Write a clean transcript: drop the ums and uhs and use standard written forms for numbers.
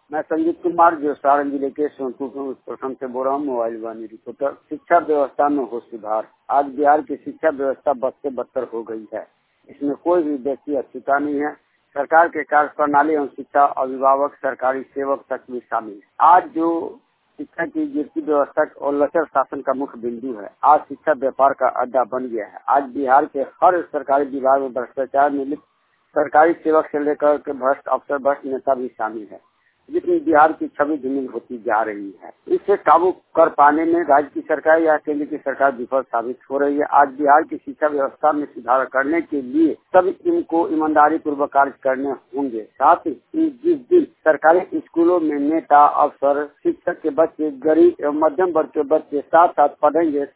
मैं संजीत कुमार जो सारण जिले के सोनपुर प्रखंड से बोल रहा हूँ, मोबाइल वाणी रिपोर्टर। शिक्षा व्यवस्था में हो सुधार। आज बिहार की शिक्षा व्यवस्था बद से बदतर हो गई है। इसमें कोई भी व्यक्ति अछूता नहीं है। सरकार के कार्य प्रणाली एवं शिक्षा, अभिभावक, सरकारी सेवक तक भी शामिल है। आज जो शिक्षा की गिरती व्यवस्था और लचर शासन का मुख्य बिंदु है, आज शिक्षा व्यापार का अड्डा बन गया है। आज बिहार के हर सरकारी विभाग में भ्रष्टाचार में लिप्त सरकारी सेवक से लेकर के भ्रष्ट अफसर, भ्रष्ट नेता भी शामिल है, जिसमें बिहार की छवि धूमिल होती जा रही है। इससे काबू कर पाने में राज्य की सरकार या केंद्र की सरकार विफल साबित हो रही है। आज बिहार की शिक्षा व्यवस्था में सुधार करने के लिए सभी इनको ईमानदारी पूर्वक कार्य करने होंगे। साथ ही जिस दिन सरकारी स्कूलों में नेता, अफसर, शिक्षक के बच्चे, गरीब एवं मध्यम वर्ग के बच्चे साथ साथ पढ़ेंगे,